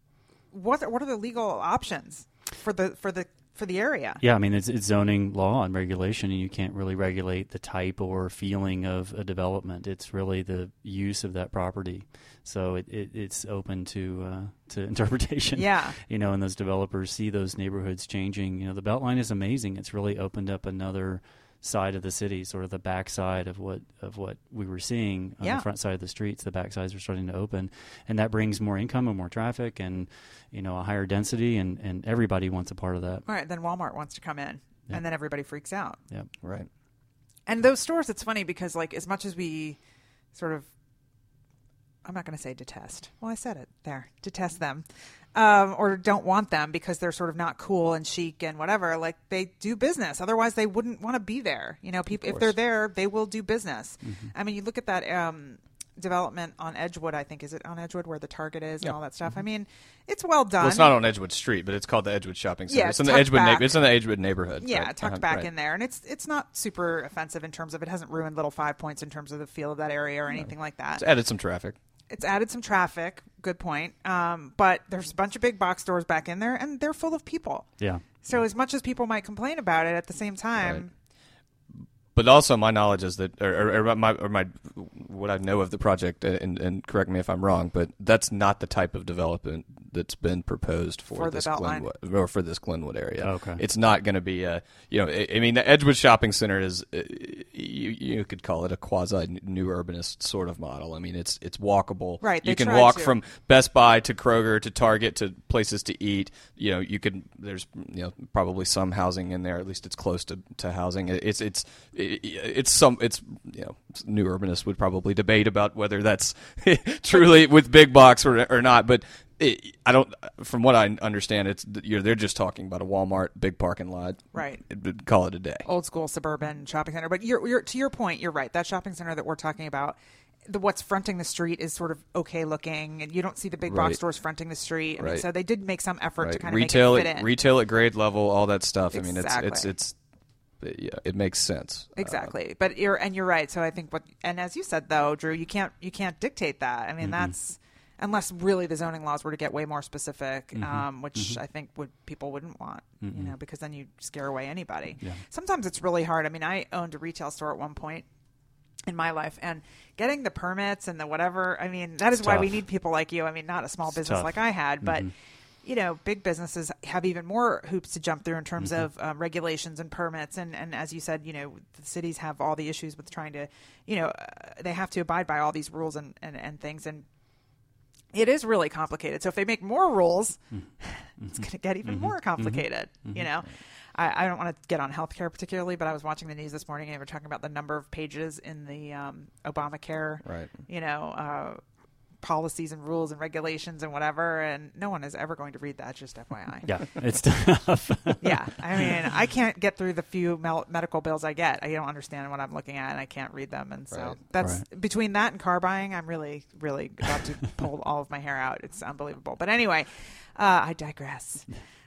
what what are the legal options for the for the for the area? Yeah, I mean, it's, it's zoning law and regulation, and you can't really regulate the type or feeling of a development. It's really the use of that property. So it, it it's open to uh, to interpretation. Yeah. You know, and those developers see those neighborhoods changing. You know, the Beltline is amazing. It's really opened up another side of the city, sort of the back side of what of what we were seeing on yeah. the front side of the streets. The back sides are starting to open, and that brings more income and more traffic and, you know, a higher density, and, and everybody wants a part of that. All right, then Walmart wants to come in, yeah. and then everybody freaks out. Yeah, right. And those stores, it's funny because, like, as much as we sort of, I'm not going to say detest. Well, I said it there. Detest them. Um, or don't want them because they're sort of not cool and chic and whatever. Like, they do business. Otherwise, they wouldn't want to be there. You know, people, if they're there, they will do business. Mm-hmm. I mean, you look at that um, development on Edgewood, I think. Is it on Edgewood where the Target is yep. and all that stuff? Mm-hmm. I mean, it's well done. Well, it's not on Edgewood Street, but it's called the Edgewood Shopping Center. Yeah, it's, it's in the Edgewood back. na- It's in the Edgewood neighborhood. Yeah, right? tucked uh-huh. back right. in there. And it's it's not super offensive in terms of it hasn't ruined Little Five Points in terms of the feel of that area or anything no. like that. It's added some traffic. It's added some traffic. Good point. Um, but there's a bunch of big box stores back in there, and they're full of people. Yeah. So as much as people might complain about it, at the same time, right. But also, my knowledge is that, or, or, or my, or my, what I know of the project, and, and correct me if I'm wrong, but that's not the type of development that's been proposed for, for this Beltline. Glenwood, or for this Glenwood area. Okay. It's not going to be a, you know, I, I mean, the Edgewood Shopping Center is, uh, you, you could call it a quasi new urbanist sort of model. I mean, it's it's walkable. Right. You can tried walk to. from Best Buy to Kroger to Target to places to eat. You know, you could. There's you know probably some housing in there. At least it's close to, to housing. It's it's it, it's some it's you know new urbanists would probably debate about whether that's truly with big box or or not, but. It, I don't. From what I understand, it's you're, they're just talking about a Walmart, big parking lot, right? It, call it a day. Old school suburban shopping center. But you're, you're to your point, you're right. That shopping center that we're talking about, the what's fronting the street is sort of okay looking, and you don't see the big box right. stores fronting the street. I right. mean, so they did make some effort right. to kind of retail make it fit at, in. Retail at grade level, all that stuff. Exactly. I mean, it's it's it's yeah, it makes sense. Exactly. Uh, but you're and you're right. So I think what and as you said though, Drew, you can't you can't dictate that. I mean, mm-hmm. that's unless really the zoning laws were to get way more specific, mm-hmm. um, which mm-hmm. I think would people wouldn't want, mm-hmm. you know, because then you scare away anybody. Yeah. Sometimes it's really hard. I mean, I owned a retail store at one point, in my life. And getting the permits and the whatever, I mean, that is It's why tough. we need people like you. I mean, not a small It's business tough. like I had, but, Mhm. you know, big businesses have even more hoops to jump through in terms Mhm. of um, regulations and permits. And, and as you said, you know, the cities have all the issues with trying to, you know, uh, they have to abide by all these rules and, and, and things. And it is really complicated. So if they make more rules, Mm-hmm. it's going to get even Mhm. more complicated, Mhm. you know? I, I don't want to get on healthcare particularly, but I was watching the news this morning and they were talking about the number of pages in the um, Obamacare, Right. you know, uh, policies and rules and regulations and whatever. And no one is ever going to read that, just F Y I. Yeah, it's tough. Yeah. I mean, I can't get through the few mel- medical bills I get. I don't understand what I'm looking at and I can't read them. And so Right. that's Right. between that and car buying, I'm really, really about to pull all of my hair out. It's unbelievable. But anyway, uh, I digress.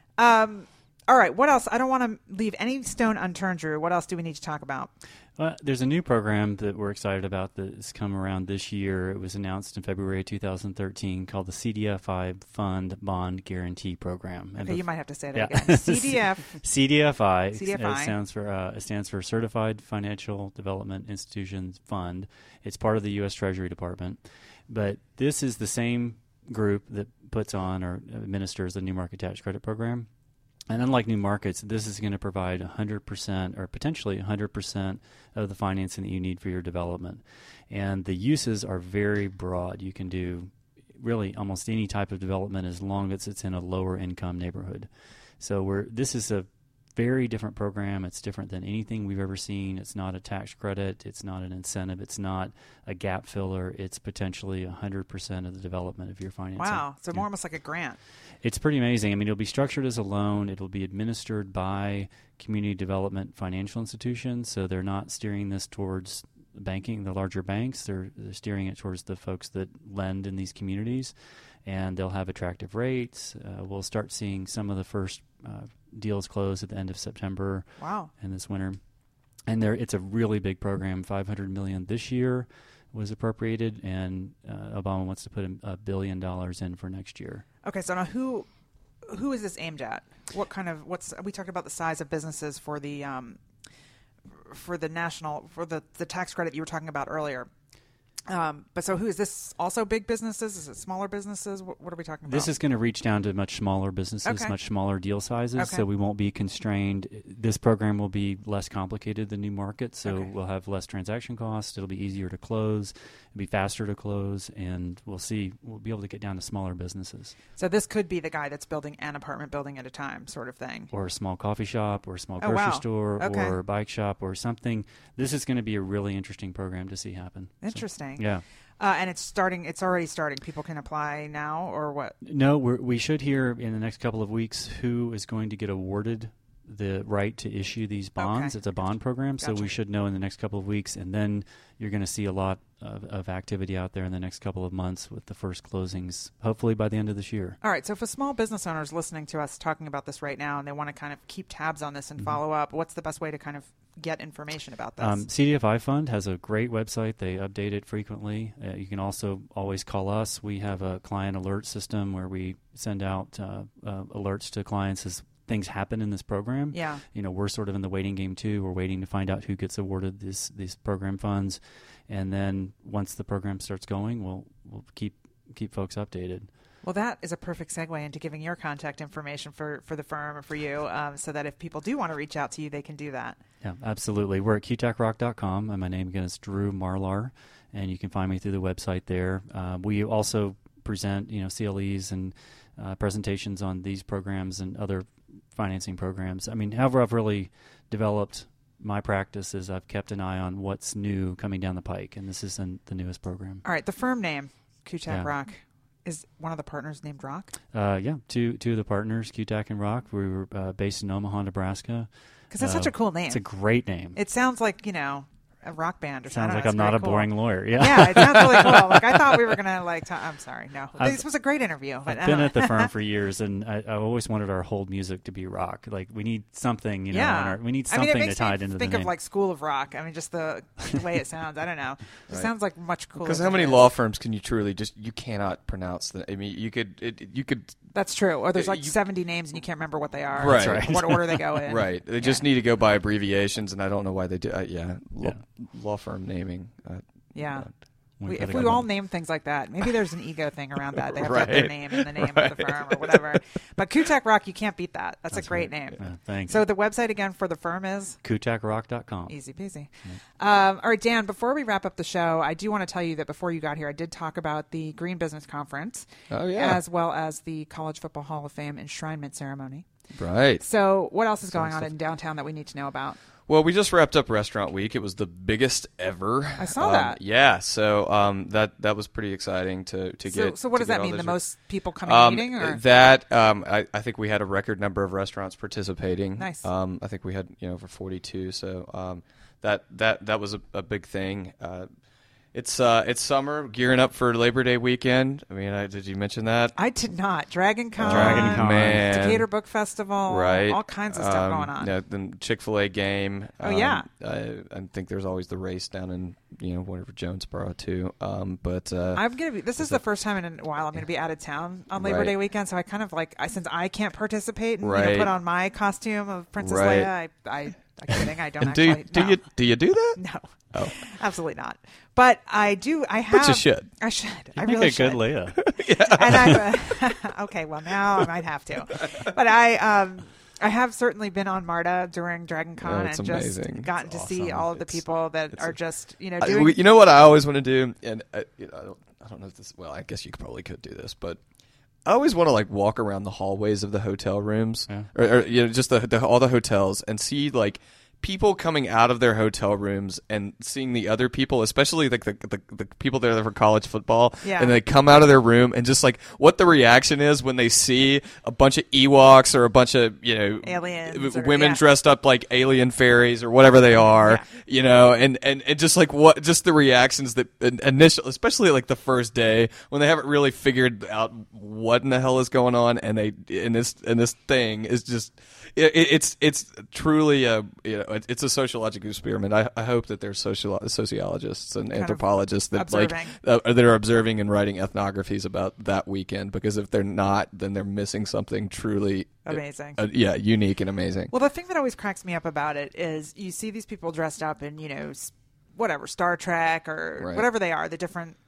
Um, all right. What else? I don't want to leave any stone unturned, Drew. What else do we need to talk about? Well, there's a new program that we're excited about that's come around this year. It was announced in February two thousand thirteen called the C D F I Fund Bond Guarantee Program. And Okay, the- you might have to say that Yeah. again. C D F. C D F I, C D F I. It stands for uh, it stands for Certified Financial Development Institutions Fund. It's part of the U S Treasury Department, but this is the same group that puts on or administers the New Market Tax Credit Program. And unlike New Markets, this is going to provide one hundred percent or potentially one hundred percent of the financing that you need for your development. And the uses are very broad. You can do really almost any type of development as long as it's in a lower income neighborhood. So we're this is a very different program. It's different than anything we've ever seen. It's not a tax credit. It's not an incentive. It's not a gap filler. It's potentially one hundred percent of the development of your financing. Wow. So Yeah. more almost like a grant. It's pretty amazing. I mean, it'll be structured as a loan. It'll be administered by community development financial institutions. So they're not steering this towards banking, the larger banks. They're, they're steering it towards the folks that lend in these communities. And they'll have attractive rates. Uh, we'll start seeing some of the first uh, deals close at the end of September Wow. and this winter. And there, it's a really big program. five hundred million dollars this year was appropriated, and uh, Obama wants to put a, a billion dollars in for next year. Okay, so now who who is this aimed at? What kind of what's we talked about the size of businesses for the um, for the national for the, the tax credit you were talking about earlier. Um, but so who is this? Also big businesses? Is it smaller businesses? What, what are we talking about? This is going to reach down to much smaller businesses, Okay. much smaller deal sizes, Okay. so we won't be constrained. This program will be less complicated than New Market, so Okay. we'll have less transaction costs. It'll be easier to close. It'll be faster to close, and we'll see. We'll be able to get down to smaller businesses. So this could be the guy that's building an apartment building at a time, sort of thing. Or a small coffee shop, or a small Oh, grocery wow. store, Okay. or a bike shop, or something. This is going to be a really interesting program to see happen. So, Interesting. yeah. Uh, and it's starting. It's already starting. People can apply now, or what? No, we're, we should hear in the next couple of weeks who is going to get awarded the right to issue these bonds. Okay. It's a bond program, so Gotcha. we should know in the next couple of weeks. And then you're going to see a lot of, of activity out there in the next couple of months with the first closings, hopefully by the end of this year. All right. So for small business owners listening to us talking about this right now, and they want to kind of keep tabs on this and Mhm. follow up, what's the best way to kind of get information about this? Um, C D F I Fund has a great website. They update it frequently. Uh, you can also always call us. We have a client alert system where we send out uh, uh, alerts to clients as things happen in this program. yeah. You know, we're sort of in the waiting game too. We're waiting to find out who gets awarded these these program funds, and then once the program starts going, we'll we'll keep keep folks updated. Well, that is a perfect segue into giving your contact information for, for the firm or for you, um, so that if people do want to reach out to you, they can do that. Yeah, absolutely. We're at Q T A C rock dot com, and my name again is Drew Marlar, and you can find me through the website there. Uh, we also present, you know, C L Es and uh, presentations on these programs and other financing programs. I mean, however, I've really developed my practice is I've kept an eye on what's new coming down the pike, and this is an, the newest program. All right. The firm name, Q T A C Yeah. Rock. Is one of the partners named Rock? Uh, yeah, two two of the partners, Q T A C and Rock. We were uh, based in Omaha, Nebraska. Because that's Uh, such a cool name. It's a great name. It sounds like, you know, a rock band or Sounds something. like I'm not a boring lawyer. Yeah, Yeah, it sounds really cool. Like I thought we were gonna like. i I'm sorry, no. I've- This was a great interview. But I've been at the firm for years, and I, I always wanted our hold music to be rock. Like we need something, you know. yeah, in our, we need I mean, something it to makes tie me it into think the of name. like School of Rock. I mean, just the, the way it sounds. I don't know. It Right. sounds like much cooler. Because how than many it is. law firms can you truly just you cannot pronounce the? I mean, you could it, you could That's true. Or there's like You- seventy names and you can't remember what they are. Right. or That's What order they go in. Right. They just Yeah. need to go by abbreviations, and I don't know why they do. Uh, yeah. Law, law firm naming. Uh, Yeah. uh, We We, gotta if we go all on. name things like that, maybe there's an ego thing around that. They have to have their Right. name and the name of the firm or whatever. But Kutak Rock, you can't beat that. That's, That's a great right. name. Yeah, thanks. So the website again for the firm is kutak rock dot com. easy peasy. Um, all right, Dan, before we wrap up the show, I do want to tell you that before you got here, I did talk about the Green Business Conference Oh, yeah. as well as the College Football Hall of Fame enshrinement ceremony. Right. So what else is going on stuff. in downtown that we need to know about? Well, we just wrapped up Restaurant Week. It was the biggest ever. I saw Um, that. Yeah, so um, that that was pretty exciting to to So, get. so what to does get that all mean? The those- most people coming Um, and eating? Or? that um, I, I think we had a record number of restaurants participating. Nice. Um, I think we had you know over forty-two. So um, that that that was a, a big thing. Uh, it's uh, it's summer, gearing up for Labor Day weekend. I mean, I, did you mention that? I did not. Dragon Con, Dragon Con. Man. Decatur Book Festival, Right. all kinds of stuff Um, going on. Yeah, the Chick-fil-A game. Oh, yeah. Um, I, I think there's always the race down in you know whatever Jonesboro too. Um, but uh, I'm gonna be. This is the first time in a while I'm gonna be out of town on Labor Right. Day weekend, so I kind of like. I since I can't participate and you Right. know, put on my costume of Princess Right. Leia. I, I, I'm kidding. I don't and do actually. you, do no. you do you do that? No, Oh, absolutely not. But I do. I have. but you should. I should. I You make really a should. good Leia. and I'm uh, okay. Well, now I might have to, but I um I have certainly been on MARTA during Dragon Con Oh, and it's just amazing. gotten It's to see awesome. all of the It's- people that it's are a- just you know I- doing. we- you know what I always want to do, and uh, you know, I don't, I don't know if this. Well, I guess you probably could do this, but I always want to like walk around the hallways of the hotel rooms, Yeah. or, or you know, just the, the all the hotels, and see like people coming out of their hotel rooms and seeing the other people, especially like the the, the people that are there for college football, Yeah. and they come out of their room and just like what the reaction is when they see a bunch of Ewoks or a bunch of you know Aliens or- women yeah. dressed up like alien fairies or whatever they are, Yeah. you know, and, and, and just like what, just the reactions that in- initial, especially like the first day when they haven't really figured out what in the hell is going on, and they and this and this thing is just, it, it's it's truly a you know it, it's a sociological experiment. I, I hope that there's social sociologists and Kind of anthropologists that observing. like uh, that are observing and writing ethnographies about that weekend, because if they're not, then they're missing something truly Amazing. uh, yeah, unique and amazing. Well, the thing that always cracks me up about it is you see these people dressed up in, you know, s- whatever, Star Trek or Right. whatever they are, the different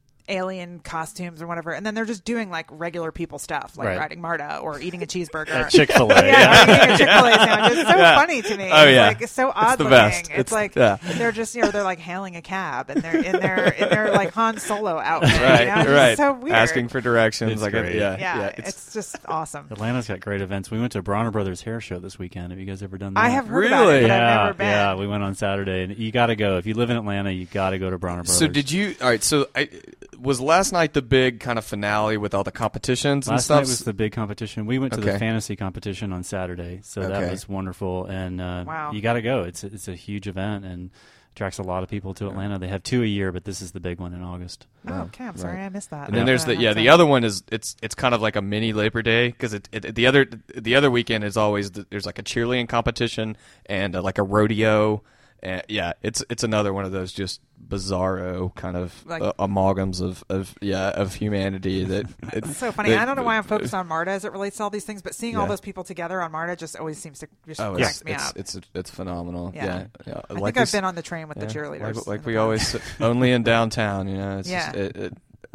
alien costumes or whatever, and then they're just doing like regular people stuff, like Right. riding MARTA or eating a cheeseburger. At Chick-fil-A. yeah, yeah. or eating a Chick-fil-A sandwich. It's so Yeah. funny to me. Oh, it's yeah. like it's so odd the looking. best. It's, It's- like yeah. they're just you know they're like hailing a cab and they're in their in their like Han Solo outfit. Right, you know? It's right. so weird. Asking for directions, It's like great. yeah, yeah, yeah, it's, just awesome. Atlanta's got great events. We went to Bronner Brothers Hair Show this weekend. Have you guys ever done that? I have heard about it, Really? but yeah, I've never been. yeah. We went on Saturday, and you got to go. If you live in Atlanta, you got to go to Bronner Brothers. So did you? All right. So I, was last night the big kind of finale with all the competitions and Last stuff? night was the big competition. We went to the Okay. fantasy competition on Saturday, so Okay. that was wonderful. And uh, Wow. you got to go. It's a, it's a huge event and attracts a lot of people to Atlanta. They have two a year, but this is the big one in August. Oh, okay, I'm sorry Right. I missed that. And then I'll there's have the yeah to- the other one is it's it's kind of like a mini Labor Day, because it, it the other the other weekend is always the, there's like a cheerleading competition and uh, like a rodeo. And yeah, it's it's another one of those just bizarro kind of Like- uh, amalgams of, of yeah of humanity that It's it's so funny. I don't know why I'm focused on MARTA as it relates to all these things, but seeing all Yeah. those people together on MARTA just always seems to just Oh, cracks it's me it's, up. it's it's phenomenal. Yeah. Yeah, yeah. I Like think I've this- been on the train with the yeah, cheerleaders. Like, like in the we past. always say, only in downtown, you know. It's Yeah. just, it, it,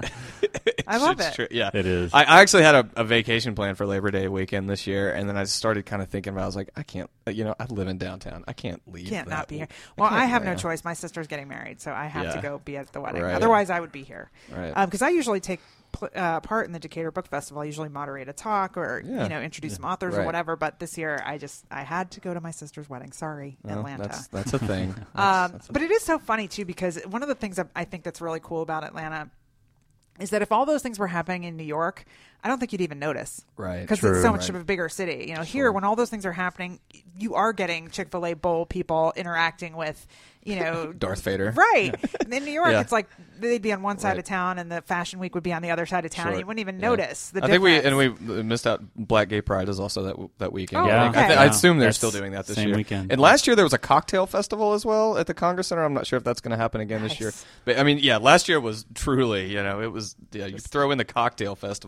I love it's it. true. Yeah, It is. I, I actually had a, a vacation plan for Labor Day weekend this year, and then I started kind of thinking about. I was like, I can't. You know, I live in downtown. I can't leave. Can't that not be here. week. Well, I, can't- have no yeah. choice. My sister's getting married, so I have to Yeah. go be at the wedding. Right. Otherwise, I would be here. Right. Because I usually take pl- uh, part in the Decatur Book Festival. I usually moderate a talk or Yeah. you know introduce some authors or Right. whatever. But this year, I just I had to go to my sister's wedding. Sorry, Well, Atlanta. That's that's a thing. Um, That's- that's a- but it is so funny too, because one of the things that I think that's really cool about Atlanta is that if all those things were happening in New York, I don't think you'd even notice. Right. Because True. it's so much Right. of a bigger city. You know, here when all those things are happening, you are getting Chick-fil-A bowl people interacting with, you know, Darth Vader. right. And in New York, Yeah. it's like they'd be on one side Right. of town, and the Fashion Week would be on the other side of town. Sure. And you wouldn't even Yeah. notice the I difference. think we and we missed out. Black Gay Pride is also that that weekend. Oh, Yeah. I, think. I, okay. thi- I Yeah. assume they're That's still doing that this same year. weekend. And last year there was a cocktail festival as well at the Congress Center. I'm not sure if that's going to happen again this year. Nice. But I mean, yeah, last year was truly, you know, it was. Yeah, you throw in the cocktail festival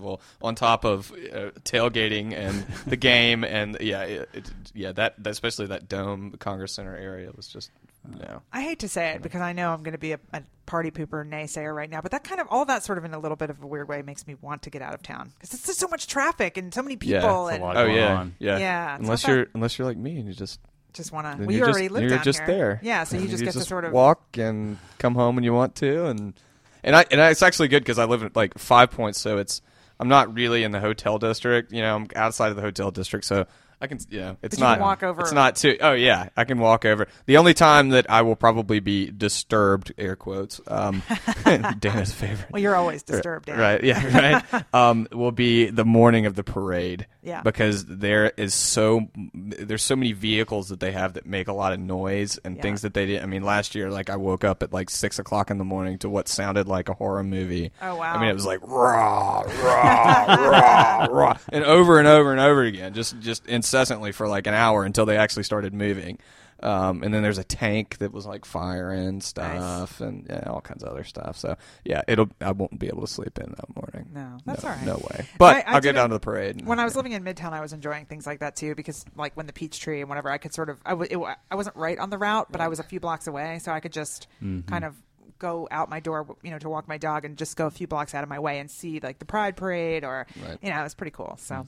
on top of uh, tailgating and the game, and yeah, it, it, yeah, that, that especially that dome, the Congress Center area was just. No. I hate to say it because I know I'm going to be a, a party pooper naysayer right now, but that kind of all that sort of in a little bit of a weird way makes me want to get out of town because it's just so much traffic and so many people. Yeah, it's and a lot oh going yeah, on. yeah, Yeah, it's Unless not that- you're unless you're like me and you just just want to. then Well, you you're already just, live you're down just here. there. Yeah, so you And just get to sort of walk and come home when you want to, and and I and I, it's actually good because I live in like Five Points, so it's I'm not really in the hotel district. You know, I'm outside of the hotel district, so. I can, you know, it's But you not. can walk over. It's not too. Oh yeah, I can walk over. The only time that I will probably be disturbed, air quotes, um, Dana's favorite. Well, you're always disturbed, Dan. Right? Yeah, right. um, will be the morning of the parade. Yeah. Because there is so there's so many vehicles that they have that make a lot of noise and Yeah. things that they did. I mean, last year, like I woke up at like six o'clock in the morning to what sounded like a horror movie. Oh, wow. I mean, it was like rah rah rah rah, and over and over and over again, just just incessantly for like an hour until they actually started moving. Um, and then there's a tank that was like firing stuff and yeah, all kinds of other stuff. So yeah, it'll I won't be able to sleep in that morning. No, that's no, all right. No way. But I- I I'll get didn't- down to the parade. and- When I was yeah. living in Midtown, I was enjoying things like that too because, like, when the Peachtree and whatever, I could sort of, I, w- it, w- I wasn't right on the route, but I was a few blocks away, so I could just Mm-hmm. kind of go out my door, you know, to walk my dog and just go a few blocks out of my way and see like the Pride Parade or, Right. you know, it was pretty cool. So,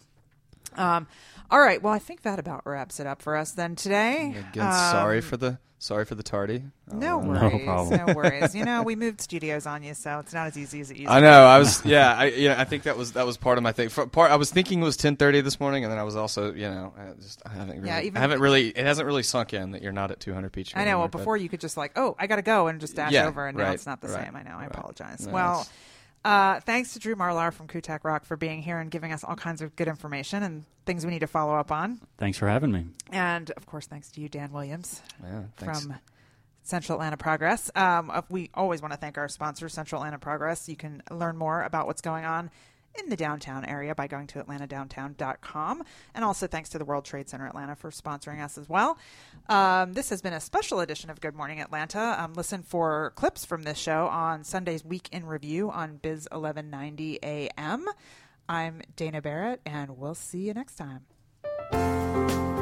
um, all right, well, I think that about wraps it up for us then today. Again, sorry for the sorry for the tardy. No Uh, No worries, problem. no worries. You know, we moved studios on you, so it's not as easy as it used I to know. I was. Yeah. I. You know. I think that was that was part of my thing. For part. I was thinking it was ten thirty this morning, and then I was also. You know. I just. I haven't. Really, Yeah, even- I haven't really. It hasn't really sunk in that you're not at two hundred Peachtree. I know. Well, anymore, but- before you could just like, oh, I got to go and just dash Yeah, over, and now right, it's not the right, same. I know. I right. apologize. No, well, it's- uh, thanks to Drew Marlar from Kutak Rock for being here and giving us all kinds of good information and things we need to follow up on. Thanks for having me. And of course, thanks to you, Dan Williams, Yeah. Thanks. from Central Atlanta Progress. Um, uh, we always want to thank our sponsor, Central Atlanta Progress. You can learn more about what's going on in the downtown area by going to atlanta downtown dot com. And also thanks to the World Trade Center Atlanta for sponsoring us as well. Um, this has been a special edition of Good Morning Atlanta. Um, listen for clips from this show on Sunday's Week in Review on Biz eleven ninety A M. I'm Dana Barrett, and we'll see you next time.